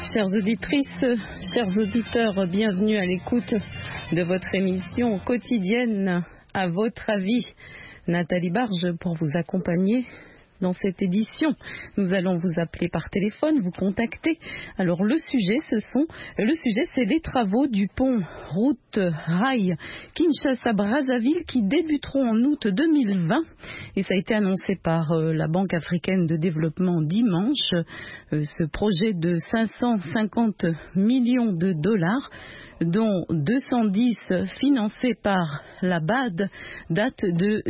Chères auditrices, chers auditeurs, bienvenue à l'écoute de votre émission quotidienne À votre avis. Nathalie Barge pour vous accompagner dans cette édition. Nous allons vous appeler par téléphone, vous contacter. Alors le sujet, c'est les travaux du pont route rail Kinshasa-Brazzaville qui débuteront en août 2020. Et ça a été annoncé par la Banque africaine de développement dimanche. Ce projet de 550 millions de dollars, dont 210 financés par la BAD, date de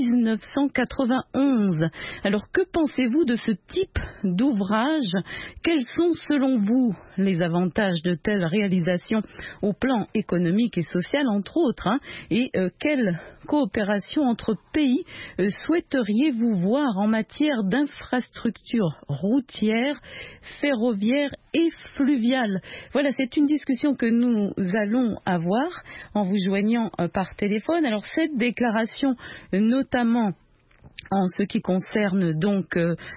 1991. Alors que pensez-vous de ce type d'ouvrage? Quels sont selon vous les avantages de telles réalisations au plan économique et social entre autres, et quelle coopération entre pays souhaiteriez-vous voir en matière d'infrastructures routières, ferroviaires et fluviales? Voilà, c'est une discussion que nous allons avoir en vous joignant par téléphone. Alors cette déclaration, notamment en ce qui concerne donc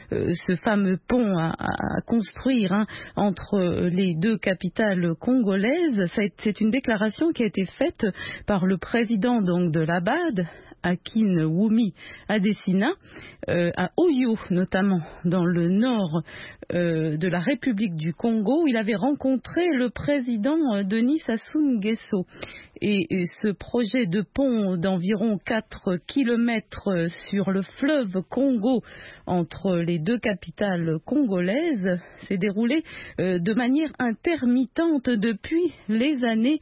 ce fameux pont à construire entre les deux capitales congolaises, c'est une déclaration qui a été faite par le président donc de la BAD, Akin Wumi Adesina, à Oyo notamment, dans le nord de la République du Congo, où il avait rencontré le président Denis Sassou Nguesso. Et ce projet de pont d'environ 4 kilomètres sur le fleuve Congo entre les deux capitales congolaises s'est déroulé de manière intermittente depuis les années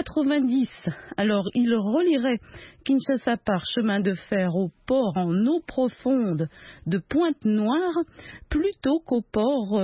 90. Alors il relierait Kinshasa par chemin de fer au port en eau profonde de Pointe-Noire plutôt qu'au port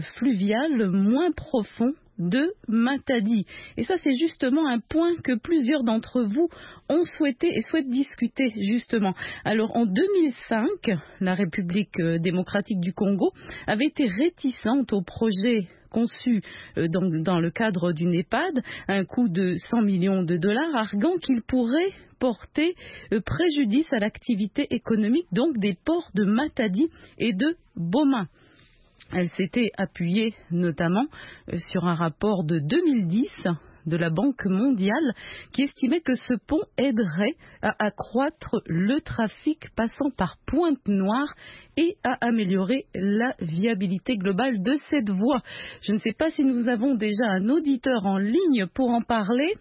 fluvial moins profond de Matadi. Et ça, c'est justement un point que plusieurs d'entre vous ont souhaité et souhaitent discuter, justement. Alors, en 2005, la République démocratique du Congo avait été réticente au projet conçu dans le cadre d'une EHPAD, un coût de 100 millions de dollars, arguant qu'il pourrait porter préjudice à l'activité économique donc des ports de Matadi et de Boma. Elle s'était appuyée notamment sur un rapport de 2010 de la Banque mondiale qui estimait que ce pont aiderait à accroître le trafic passant par Pointe-Noire et à améliorer la viabilité globale de cette voie. Je ne sais pas si nous avons déjà un auditeur en ligne pour en parler.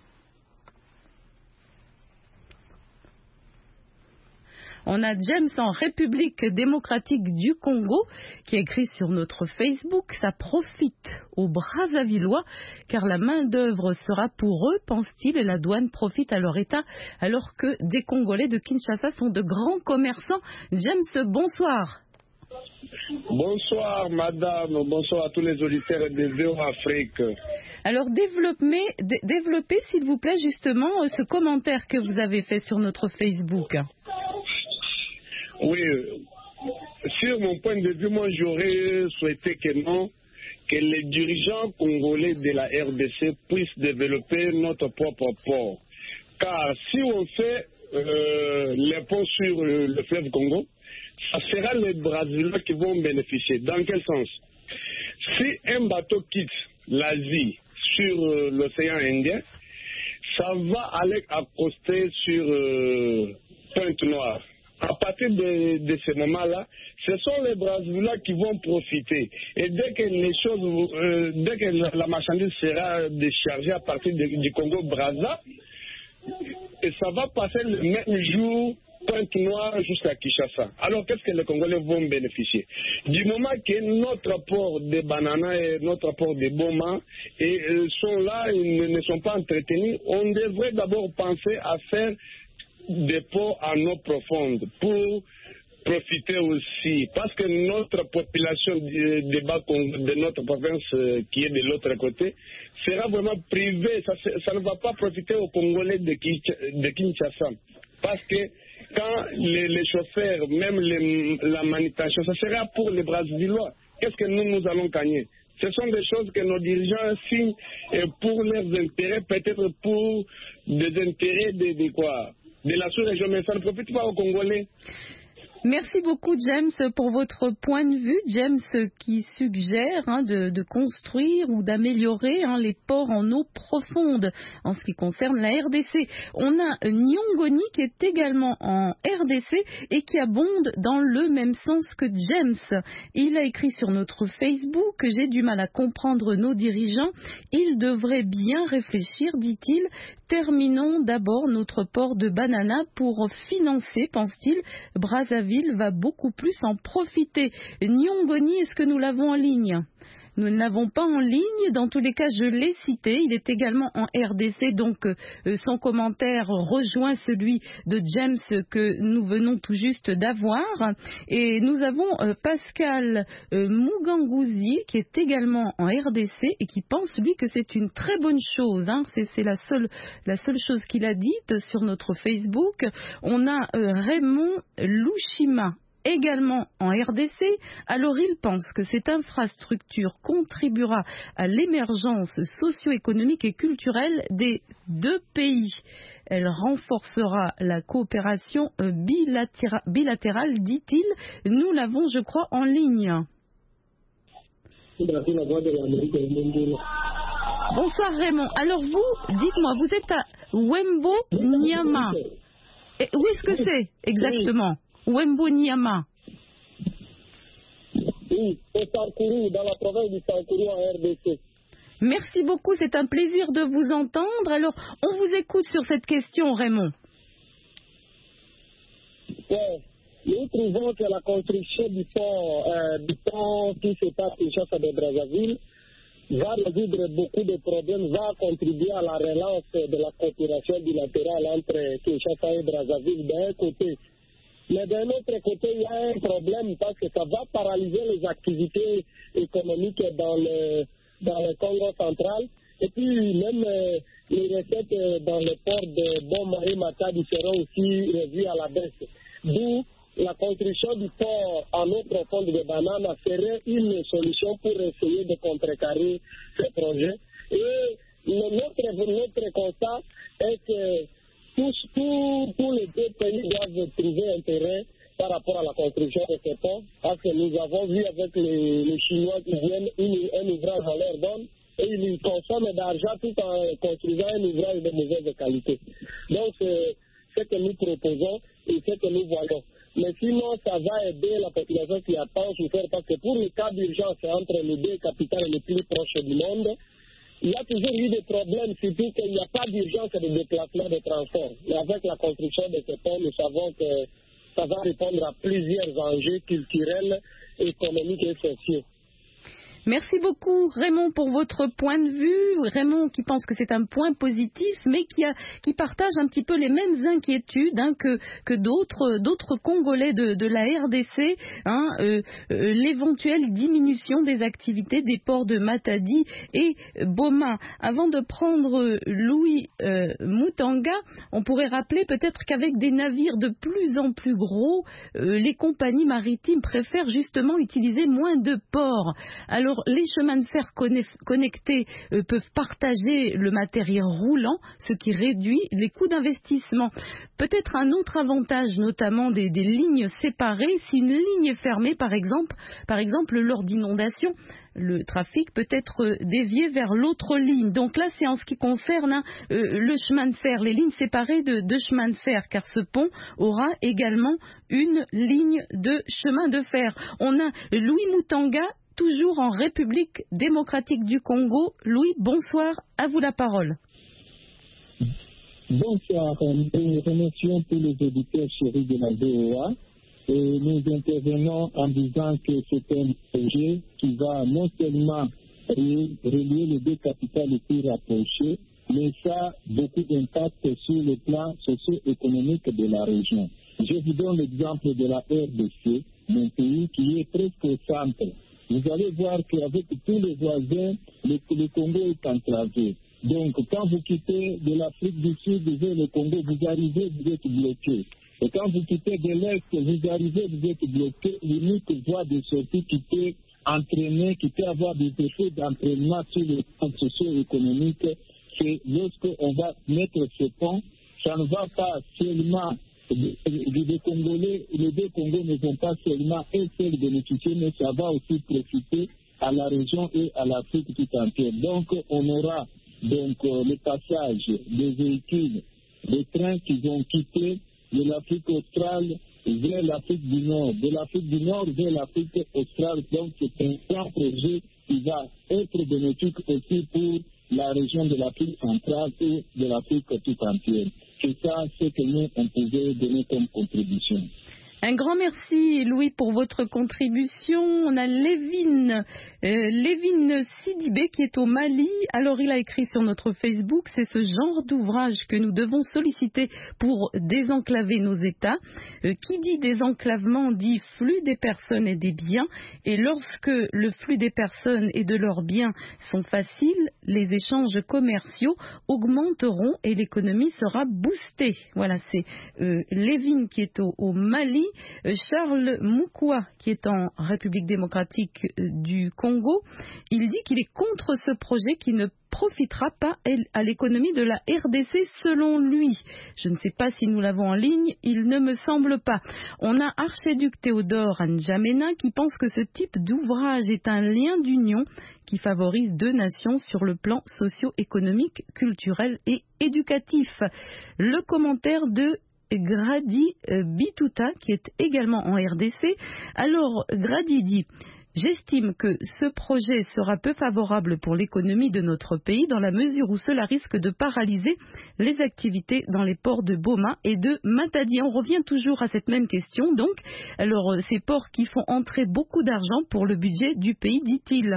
On a James en République démocratique du Congo qui a écrit sur notre Facebook « Ça profite aux Brazzavillois car la main-d'œuvre sera pour eux, pense-t-il, et la douane profite à leur État alors que des Congolais de Kinshasa sont de grands commerçants. » James, bonsoir. Bonsoir madame, bonsoir à tous les auditeurs de VOA Afrique. Alors développez s'il vous plaît justement ce commentaire que vous avez fait sur notre Facebook. Oui, sur mon point de vue, moi j'aurais souhaité que les dirigeants congolais de la RDC puissent développer notre propre port. Car si on fait les ponts sur le fleuve Congo, ça sera les Brésiliens qui vont bénéficier. Dans quel sens? Si un bateau quitte l'Asie sur l'océan Indien, ça va aller accoster sur Pointe-Noire. À partir de ce moment-là, ce sont les Brésiliens qui vont profiter. Et dès que la marchandise sera déchargée à partir du Congo-Brazza, et ça va passer le même jour Pointe-Noire jusqu'à Kinshasa. Alors qu'est-ce que les Congolais vont bénéficier? Du moment que notre port de Banana et notre port de Boma sont là, ils ne sont pas entretenus, on devrait d'abord penser à faire des ports en eau profonde pour profiter aussi, parce que notre population de notre province qui est de l'autre côté sera vraiment privée, ça ne va pas profiter aux Congolais de Kinshasa, parce que quand les chauffeurs, même la manutention, ça sera pour les Brésiliens. Qu'est-ce que nous allons gagner? Ce sont des choses que nos dirigeants signent pour leurs intérêts, peut-être pour des intérêts de quoi? De la sous-région, mais ça ne profite pas aux Congolais. Merci beaucoup, James, pour votre point de vue. James qui suggère de construire ou d'améliorer les ports en eau profonde en ce qui concerne la RDC. On a Nyongoni qui est également en RDC et qui abonde dans le même sens que James. Il a écrit sur notre Facebook « J'ai du mal à comprendre nos dirigeants. Ils devraient bien réfléchir, dit-il. Terminons d'abord notre port de Banana pour financer, pense-t-il. Brazzaville va beaucoup plus en profiter. » Nyongoni, est-ce que nous l'avons en ligne? Nous ne l'avons pas en ligne. Dans tous les cas, je l'ai cité. Il est également en RDC, donc son commentaire rejoint celui de James que nous venons tout juste d'avoir. Et nous avons Pascal Mugangouzi qui est également en RDC et qui pense, lui, que c'est une très bonne chose. C'est la seule chose qu'il a dite sur notre Facebook. On a Raymond Louchima également en RDC, alors il pense que cette infrastructure contribuera à l'émergence socio-économique et culturelle des deux pays. Elle renforcera la coopération bilatérale, dit-il. Nous l'avons, je crois, en ligne. Bonsoir Raymond. Alors vous, dites-moi, vous êtes à Wembo Nyama. Et où est-ce que c'est exactement? Wembo Nyama. Oui, c'est Sankourou, dans la province du Sankourou en RDC. Merci beaucoup, c'est un plaisir de vous entendre. Alors, on vous écoute sur cette question, Raymond. Ouais. Nous trouvons que la construction du pont qui se passe à Kinshasa de Brazzaville va résoudre beaucoup de problèmes, va contribuer à la relance de la coopération bilatérale entre Kinshasa et Brazzaville d'un côté. Mais d'un autre côté, il y a un problème parce que ça va paralyser les activités économiques dans le Congo central. Et puis, même les recettes dans le port de Bon-Marie-Matadi seront aussi revues à la baisse. D'où la construction du port en eau profonde de Banana serait une solution pour essayer de contrecarrer ce projet. Et notre constat est que tous les deux pays doivent trouver intérêt par rapport à la construction de ce pont, parce que nous avons vu avec les Chinois qui viennent un ouvrage à leur donne et ils consomment d'argent tout en construisant un ouvrage de mauvaise qualité. Donc, c'est ce que nous proposons et ce que nous voyons. Mais sinon, ça va aider la population qui a tant souffert, parce que pour les cas d'urgence entre les deux capitales les plus proches du monde, il y a toujours eu des problèmes, surtout qu'il n'y a pas d'urgence de déplacement de transport. Mais avec la construction de ce pont, nous savons que ça va répondre à plusieurs enjeux culturels, économiques et sociaux. Merci beaucoup Raymond pour votre point de vue. Raymond qui pense que c'est un point positif, mais qui partage un petit peu les mêmes inquiétudes que d'autres Congolais de la RDC. L'éventuelle diminution des activités des ports de Matadi et Boma. Avant de prendre Louis Mutanga, on pourrait rappeler peut-être qu'avec des navires de plus en plus gros, les compagnies maritimes préfèrent justement utiliser moins de ports. Alors les chemins de fer connectés peuvent partager le matériel roulant, ce qui réduit les coûts d'investissement. Peut-être un autre avantage, notamment des lignes séparées. Si une ligne est fermée, par exemple lors d'inondations, le trafic peut être dévié vers l'autre ligne. Donc là, c'est en ce qui concerne le chemin de fer, les lignes séparées de chemin de fer, car ce pont aura également une ligne de chemin de fer. On a Louis Mutanga, toujours en République démocratique du Congo. Louis, bonsoir, à vous la parole. Bonsoir, nous remercions tous les auditeurs chéris de la VOA et nous intervenons en disant que c'est un projet qui va non seulement relier les deux capitales les plus rapprochées, mais ça a beaucoup d'impact sur le plan socio-économique de la région. Je vous donne l'exemple de la RDC, mon pays qui est presque au centre. Vous allez voir qu'avec tous les voisins, le Congo est enclavé. Donc, quand vous quittez de l'Afrique du Sud vers le Congo, vous arrivez, vous êtes bloqué. Et quand vous quittez de l'Est, vous arrivez, vous êtes bloqué. L'unique voie de sortie qui peut entraîner, qui peut avoir des effets d'entraînement sur le plan socio-économique, c'est lorsqu'on va mettre ce pont, ça ne va pas seulement les Congolais, les deux Congos ne vont pas seulement un seul bénéficier, mais ça va aussi profiter à la région et à l'Afrique tout entière. Donc, on aura donc le passage des véhicules, des trains qui vont quitter de l'Afrique australe vers l'Afrique du Nord, de l'Afrique du Nord vers l'Afrique australe. Donc, c'est un grand projet qui va être bénéfique aussi pour la région de l'Afrique centrale et de l'Afrique tout entière. C'est ça ce que nous, on pouvait donner comme contribution. Un grand merci, Louis, pour votre contribution. On a Lévin Sidibé qui est au Mali. Alors, il a écrit sur notre Facebook, c'est ce genre d'ouvrage que nous devons solliciter pour désenclaver nos États. Qui dit désenclavement dit flux des personnes et des biens. Et lorsque le flux des personnes et de leurs biens sont faciles, les échanges commerciaux augmenteront et l'économie sera boostée. Voilà, c'est Lévin qui est au Mali. Charles Moukoua, qui est en République démocratique du Congo, il dit qu'il est contre ce projet qui ne profitera pas à l'économie de la RDC selon lui. Je ne sais pas si nous l'avons en ligne, il ne me semble pas. On a Archiduc Théodore N'Djamena qui pense que ce type d'ouvrage est un lien d'union qui favorise deux nations sur le plan socio-économique, culturel et éducatif. Le commentaire de Grady Bituta, qui est également en RDC. Alors, Grady dit: j'estime que ce projet sera peu favorable pour l'économie de notre pays dans la mesure où cela risque de paralyser les activités dans les ports de Boma et de Matadi. On revient toujours à cette même question. Donc, alors, ces ports qui font entrer beaucoup d'argent pour le budget du pays, dit-il.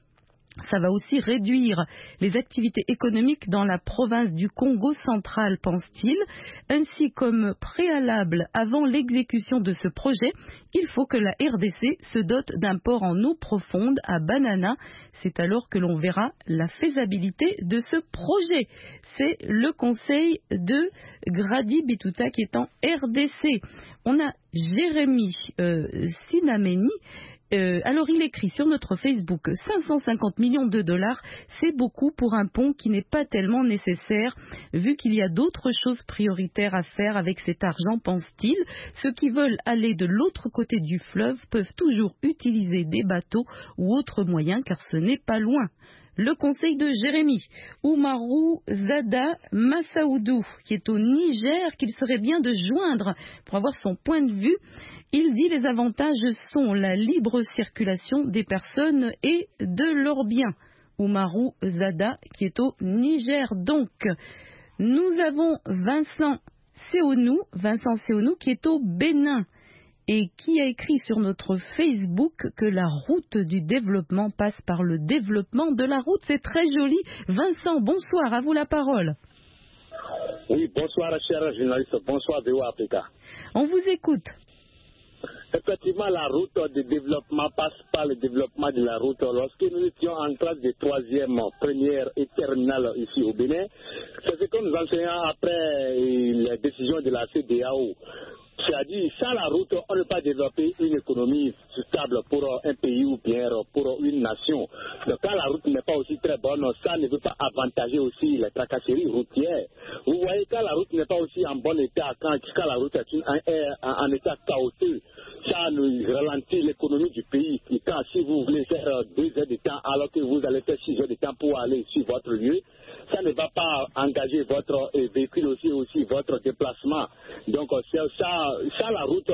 Ça va aussi réduire les activités économiques dans la province du Congo central, pense-t-il. Ainsi, comme préalable avant l'exécution de ce projet, il faut que la RDC se dote d'un port en eau profonde à Banana. C'est alors que l'on verra la faisabilité de ce projet. C'est le conseil de Grady Bituta qui est en RDC. On a Jérémy Sinameni. Alors il écrit sur notre Facebook 550 millions de dollars, c'est beaucoup pour un pont qui n'est pas tellement nécessaire vu qu'il y a d'autres choses prioritaires à faire avec cet argent, pense-t-il. Ceux qui veulent aller de l'autre côté du fleuve peuvent toujours utiliser des bateaux ou autres moyens car ce n'est pas loin. Le conseil de Jérémy, Oumarou Zada Massaoudou, qui est au Niger, qu'il serait bien de joindre pour avoir son point de vue. Il dit les avantages sont la libre circulation des personnes et de leurs biens. Oumarou Zada, qui est au Niger. Donc, nous avons Vincent Seonou, qui est au Bénin et qui a écrit sur notre Facebook que la route du développement passe par le développement de la route. C'est très joli. Vincent, bonsoir, à vous la parole. Oui, bonsoir, cher journaliste. Bonsoir, VOA Africa. On vous écoute. Effectivement, la route de développement passe par le développement de la route. Lorsque nous étions en classe de troisième, première et terminale ici au Bénin, c'est ce que nous enseignons après la décision de la CEDEAO. C'est-à-dire, sans la route, on ne peut pas développer une économie stable pour un pays ou bien pour une nation. Donc, quand la route n'est pas aussi très bonne, ça ne veut pas avantager aussi les tracasseries routières. Vous voyez, quand la route n'est pas aussi en bon état, quand la route est en état chaotique, ça nous ralentit l'économie du pays. Et quand, si vous voulez faire 2 heures de temps alors que vous allez faire 6 heures de temps pour aller sur votre lieu, ça ne va pas engager votre véhicule aussi votre déplacement. Donc, ça la route,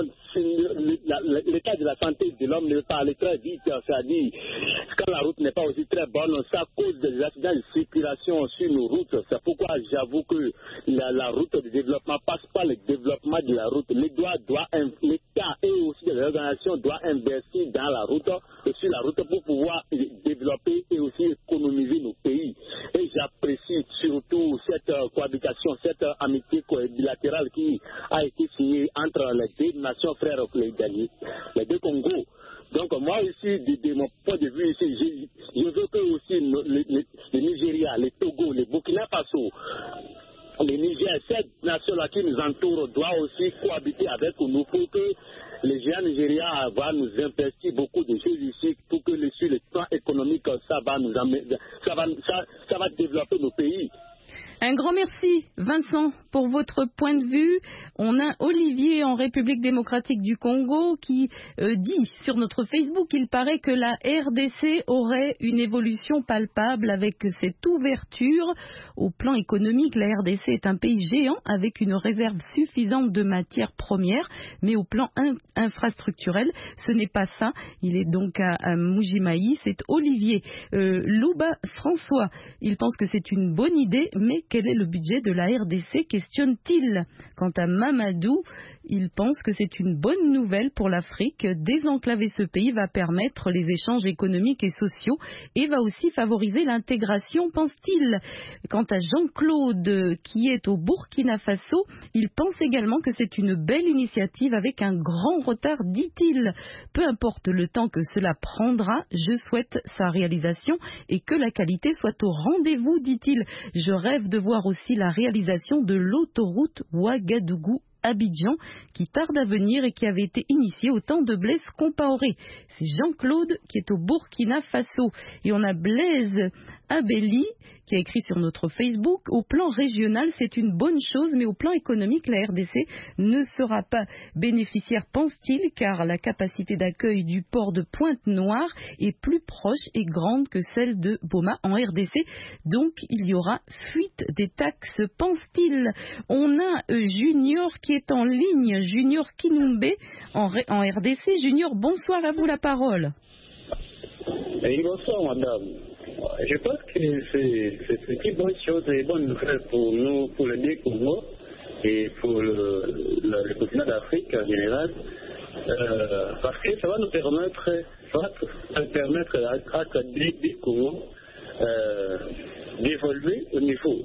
l'état de la santé de l'homme ne veut pas aller très vite. C'est-à-dire, quand la route n'est pas aussi très bonne, ça cause des accidents de circulation sur nos routes. C'est pourquoi j'avoue que la route de développement passe par le développement de la route. L'État et aussi les organisations doivent investir dans la route, sur la route pour pouvoir développer et aussi économiser nos pays. Et j'apprécie surtout cette cohabitation, cette amitié bilatérale qui a été signée entre les deux nations frères, les deux Congos. Donc moi aussi, de mon point de vue ici, je veux que aussi le Nigeria, le Togo, le Burkina Faso, le Niger, cette nation-là qui nous entoure doit aussi cohabiter avec nous pour que les géants nigériens vont nous investir beaucoup de choses ici pour que sur le plan économique, ça va développer nos pays. Un grand merci, Vincent, pour votre point de vue. On a Olivier en République démocratique du Congo qui dit sur notre Facebook qu'il paraît que la RDC aurait une évolution palpable avec cette ouverture. Au plan économique, la RDC est un pays géant avec une réserve suffisante de matières premières, mais au plan infrastructurel, ce n'est pas ça. Il est donc à Moujimaï. C'est Olivier. Louba François, il pense que c'est une bonne idée, mais quel est le budget de la RDC, questionne-t-il. Quant à Mamadou, il pense que c'est une bonne nouvelle pour l'Afrique. Désenclaver ce pays va permettre les échanges économiques et sociaux et va aussi favoriser l'intégration, pense-t-il. Quant à Jean-Claude, qui est au Burkina Faso, il pense également que c'est une belle initiative avec un grand retard, dit-il. Peu importe le temps que cela prendra, je souhaite sa réalisation et que la qualité soit au rendez-vous, dit-il. Je rêve de voir aussi la réalisation de l'autoroute Ouagadougou-Abidjan qui tarde à venir et qui avait été initiée au temps de Blaise Compaoré. C'est Jean-Claude qui est au Burkina Faso. Et on a Blaise Abelli qui a écrit sur notre Facebook: au plan régional, c'est une bonne chose, mais au plan économique, la RDC ne sera pas bénéficiaire, pense-t-il, car la capacité d'accueil du port de Pointe-Noire est plus proche et grande que celle de Boma en RDC. Donc, il y aura fuite des taxes, pense-t-il. On a Junior qui est en ligne, Junior Kinumbe en RDC. Junior, bonsoir, à vous la parole. Et bonsoir, madame. Je pense que c'est une bonne chose et une bonne nouvelle pour nous, pour le Congo et pour le continent d'Afrique en général, parce que ça va nous permettre, à du Congo d'évoluer au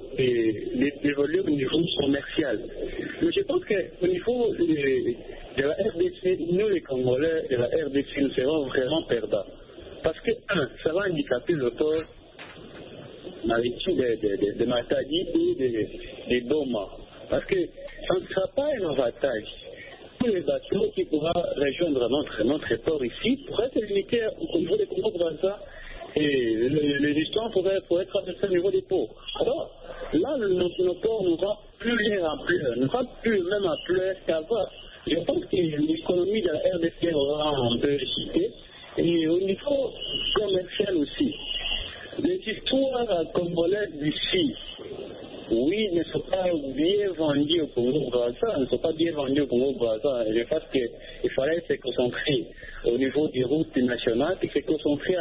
niveau commercial. Mais je pense qu'au niveau de la RDC, nous les Congolais de la RDC, nous serons vraiment perdants. Parce que, ça va handicaper le port maritime de Matadi et de Boma. Parce que ça ne sera pas un avantage. Tous les bateaux qui pourront rejoindre notre port ici pourraient être limités au niveau des Congo-Brazza et les distances pourraient être traversées au niveau des ports. Alors, là, nos ports n'auront plus rien à pleurer, n'auront plus le même à pleurer qu'avant. Je pense que l'économie de la RDC aura un peu chuté. Et au niveau commercial aussi, les histoires congolaises d'ici, oui, ne sont pas bien vendues au Congo-Brazza, ne sont pas bien vendues au Congo-Brazza. Je pense qu'il fallait se concentrer au niveau des routes nationales et se concentrer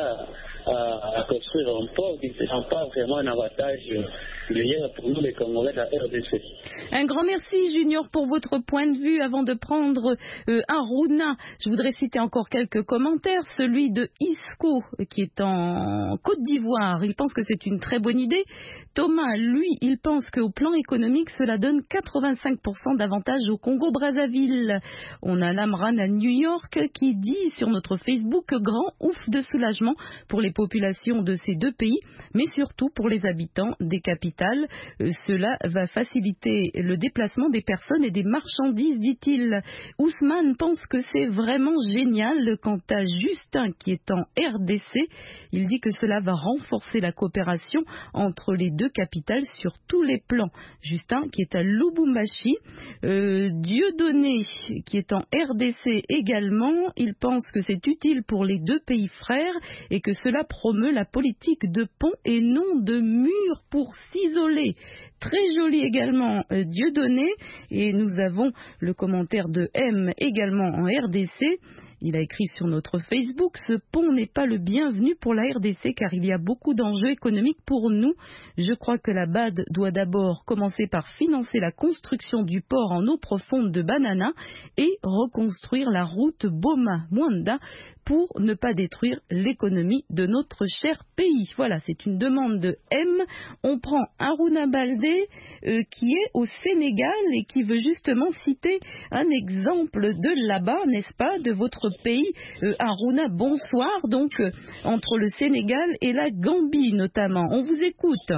à construire un port qui ne sera pas vraiment un avantage pour nous les Congolais de la RDC. Un grand merci Junior pour votre point de vue. Avant de prendre Aruna, je voudrais citer encore quelques commentaires. Celui de Isco qui est en Côte d'Ivoire, il pense que c'est une très bonne idée. Thomas, lui, il pense qu'au plan économique, cela donne 85% d'avantages au Congo-Brazzaville. On a Lamran à New York qui dit sur notre Facebook: grand ouf de soulagement pour les populations de ces deux pays, mais surtout pour les habitants des capitales. Cela va faciliter le déplacement des personnes et des marchandises, dit-il. Ousmane pense que c'est vraiment génial. Quant à Justin, qui est en RDC, il dit que cela va renforcer la coopération entre les deux capitales sur tous les plans. Justin, qui est à Lubumbashi. Dieudonné, qui est en RDC également, il pense que c'est utile pour les deux pays frères et que cela promeut la politique de pont et non de mur pour s'isoler. Très joli également Dieudonné. Et nous avons le commentaire de M également en RDC. Il a écrit sur notre Facebook: ce pont n'est pas le bienvenu pour la RDC car il y a beaucoup d'enjeux économiques pour nous. Je crois que la BAD doit d'abord commencer par financer la construction du port en eau profonde de Banana et reconstruire la route Boma-Mwanda pour ne pas détruire l'économie de notre cher pays. Voilà, c'est une demande de M. On prend Aruna Baldé qui est au Sénégal et qui veut justement citer un exemple de là-bas, n'est-ce pas, de votre pays. Aruna, bonsoir. Donc, entre le Sénégal et la Gambie notamment. On vous écoute.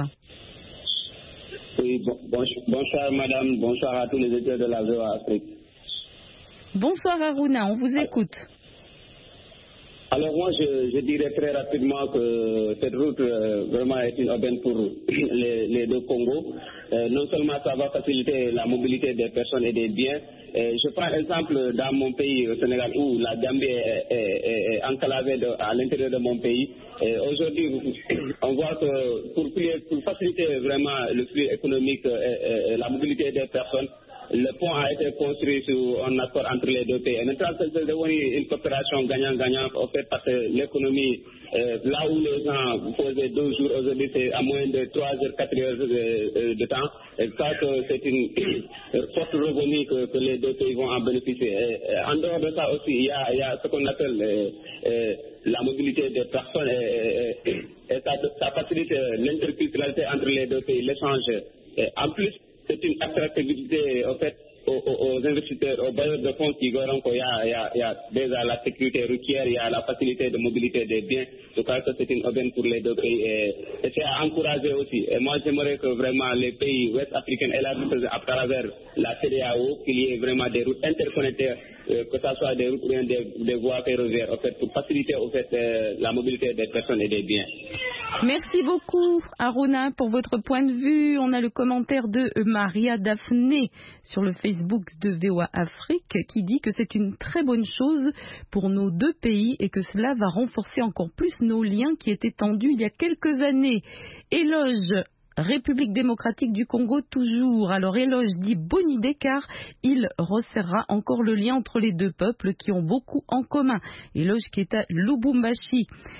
Oui, bonsoir madame, bonsoir à tous les éditeurs de la VOA Afrique. Bonsoir Aruna, on vous écoute. Alors moi, je dirais très rapidement que cette route vraiment est une aubaine pour les deux Congos. Non seulement ça va faciliter la mobilité des personnes et des biens. Je prends l'exemple dans mon pays, au Sénégal, où la Gambie est enclavée à l'intérieur de mon pays. Aujourd'hui, on voit que pour faciliter vraiment le flux économique et la mobilité des personnes, le pont a été construit sur un accord entre les deux pays. Et maintenant, c'est devenu une coopération gagnant-gagnant, en fait, parce que l'économie, là où les gens faisaient 2 jours, aujourd'hui, c'est à moins de 3 heures, 4 heures de temps. Et ça, c'est une forte revenu que les deux pays vont en bénéficier. Et en dehors de ça aussi, il y a ce qu'on appelle la mobilité des personnes et ça facilite l'interculturalité entre les deux pays, l'échange. En plus, c'est une attractivité en fait aux investisseurs, aux bailleurs de fonds qui verront qu'il y a déjà la sécurité routière, il y a la facilité de mobilité des biens. Je crois que c'est une aubaine pour les deux pays et c'est à encourager aussi. Et moi, j'aimerais que vraiment les pays ouest-africains élargissent à travers la CEDEAO, qu'il y ait vraiment des routes interconnectées, que ce soit des routes ou des voies ferroviaires, en fait, pour faciliter en fait, la mobilité des personnes et des biens. Merci beaucoup, Aruna, pour votre point de vue. On a le commentaire de Maria Daphné sur le Facebook de VOA Afrique qui dit que c'est une très bonne chose pour nos deux pays et que cela va renforcer encore plus nos liens qui étaient tendus il y a quelques années. Éloge. République démocratique du Congo toujours. Alors Éloge dit bonne idée car il resserrera encore le lien entre les deux peuples qui ont beaucoup en commun. Éloge qui est à Lubumbashi.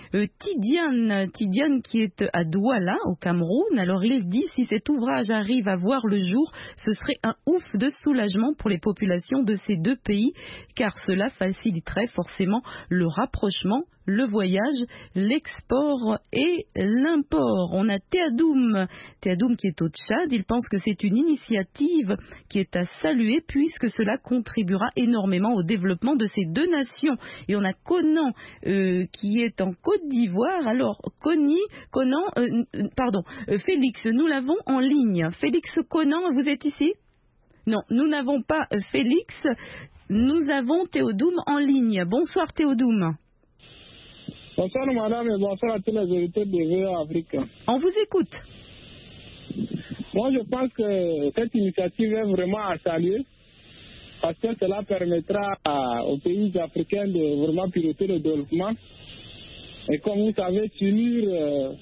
Tidiane qui est à Douala au Cameroun. Alors il dit si cet ouvrage arrive à voir le jour, ce serait un ouf de soulagement pour les populations de ces deux pays car cela faciliterait forcément le rapprochement, le voyage, l'export et l'import. On a Théadoum qui est au Tchad. Il pense que c'est une initiative qui est à saluer puisque cela contribuera énormément au développement de ces deux nations. Et on a Conan qui est en Côte d'Ivoire. Alors Félix, nous l'avons en ligne. Félix Conan, vous êtes ici ? Non, nous n'avons pas Félix. Nous avons Théodoum en ligne. Bonsoir Théodoum. Bonsoir madame et bonsoir à tous les auditeurs de VOA Afrique. On vous écoute. Moi je pense que cette initiative est vraiment à saluer parce que cela permettra aux pays africains de vraiment piloter le développement. Et comme vous savez, s'unir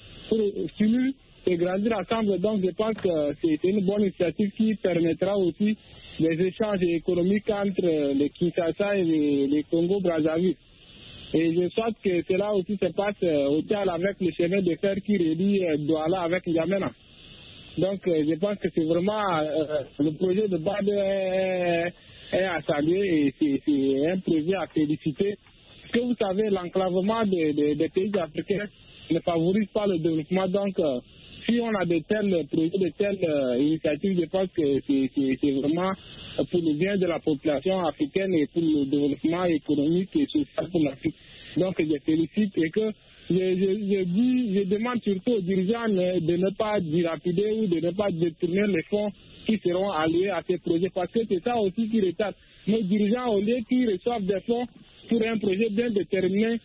et grandir ensemble, donc je pense que c'est une bonne initiative qui permettra aussi les échanges économiques entre les Kinshasa et les Congo-Brazzaville. Et je souhaite que cela aussi se passe au Tchad avec le chemin de fer qui relie Douala avec N'Djamena. Donc je pense que c'est vraiment le projet de BAD est à saluer et c'est un projet à féliciter. Parce que vous savez, l'enclavement des pays africains ne favorise pas le développement. Donc si on a de tels projets, de telles initiatives, je pense que c'est vraiment pour le bien de la population africaine et pour le développement économique et social pour l'Afrique. Donc je félicite et que je demande surtout aux dirigeants de ne pas dilapider ou de ne pas détourner les fonds qui seront alloués à ces projets parce que c'est ça aussi qui retarde. Nos dirigeants, au lieu qu'ils reçoivent des fonds pour un projet bien déterminé,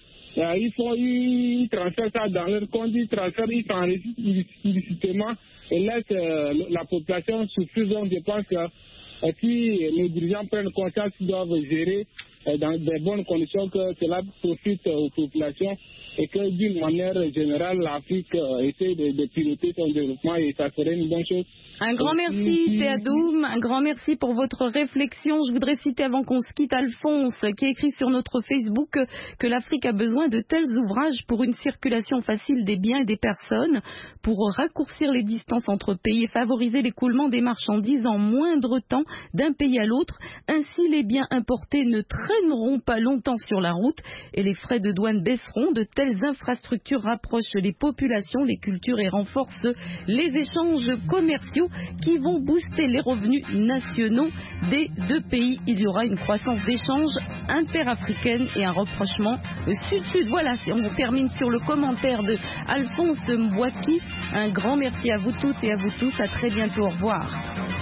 ils transfèrent ça dans leur compte, ils s'enrichissent illicitement et laissent la population souffrir. Donc je pense que si les dirigeants prennent conscience qu'ils doivent gérer dans des bonnes conditions, que cela profite aux populations et que d'une manière générale l'Afrique essaie de piloter son développement et ça serait une bonne chose. Un grand merci Théadoum, un grand merci pour votre réflexion. Je voudrais citer avant qu'on se quitte Alphonse qui écrit sur notre Facebook que l'Afrique a besoin de tels ouvrages pour une circulation facile des biens et des personnes, pour raccourcir les distances entre pays et favoriser l'écoulement des marchandises en moindre temps d'un pays à l'autre. Ainsi les biens importés ne traîneront pas longtemps sur la route et les frais de douane baisseront. De telles infrastructures rapprochent les populations, les cultures et renforcent les échanges commerciaux qui vont booster les revenus nationaux des deux pays. Il y aura une croissance d'échanges interafricaine et un rapprochement sud-sud. Voilà, on termine sur le commentaire de Alphonse Mbouaki. Un grand merci à vous toutes et à vous tous. À très bientôt. Au revoir.